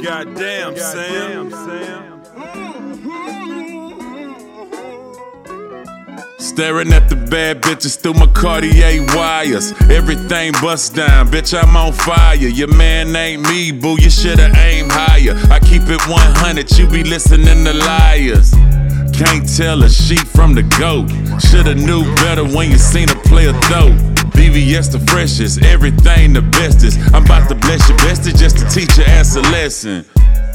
Goddamn, Sam. Staring at the bad bitches through my Cartier wires. Everything bust down, bitch, I'm on fire. Your man ain't me, boo, you shoulda aimed higher. I keep it 100, you be listening to liars. Can't tell a sheep from the goat. Shoulda knew better when you seen her play a throat. BVS the freshest, everything the bestest. I'm about to bless your bestie just to teach your ass a lesson.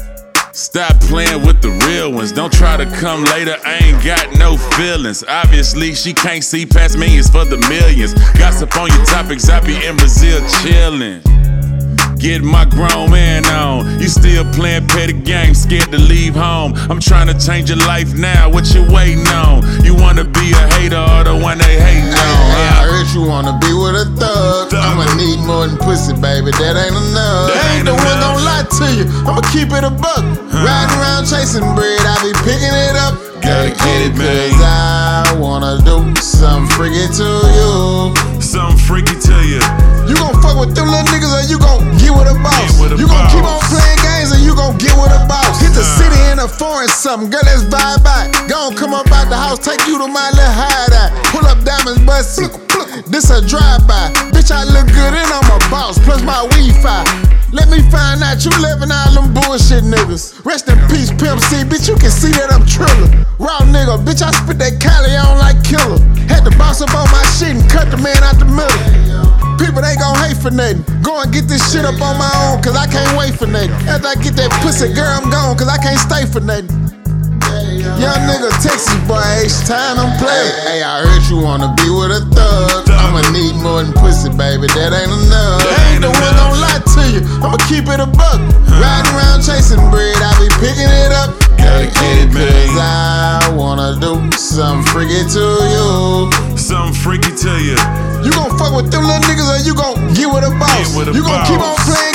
Stop playing with the real ones. Don't try to come later, I ain't got no feelings. Obviously, she can't see past millions for the millions. Gossip on your topics, I be in Brazil chillin'. Get my grown man on. You still playing petty games, scared to leave home. I'm trying to change your life now, what you waiting on? You wanna be a hater or the one they hating on? Hey, I heard you wanna be with a thug. I'ma need more than pussy, baby, that ain't enough. I ain't the one gon' lie to you, I'ma keep it a buck. Riding around chasing bread, I be picking it up. Gotta get it, man. Cause I wanna do something freaky to you. Something freaky to you. You gon' fuck with them little niggas or you gon' get with a boss? You gon' keep on playing games or you gon' get with a boss? Hit the city in a foreign something, girl, let's vibe out. Gon' come up out the house, take you to my little hideout. Pull up diamonds, bust this a drive-by. Bitch, I look good and I'm a boss, plus my Wi-Fi. Let me find out you living all them bullshit niggas. Rest in peace, Pimp C, bitch, you can see that I'm trillin'. Raw nigga, bitch, I spit that Cali on like killer. Had to bounce up on my shit and cut the man out the middle. People ain't gon' hate for nothing. Go and get this shit up on my own, cause I can't wait for nothing. After I get that pussy, girl, I'm gone, cause I can't stay for nothing. Young nigga, Texas boy, H-Time, I'm playing. Hey, I heard you wanna be with a thug. I'ma need more than pussy, baby, that ain't enough. I ain't the one gon' lie to you, I'ma keep it a buck. Riding around chasing bread, I be picking it up. Gotta get it, man. Cause I wanna do something freaky to you. Something freaky to you. You gon' fuck with them little niggas or you gon' get with a boss? You gon' keep on playing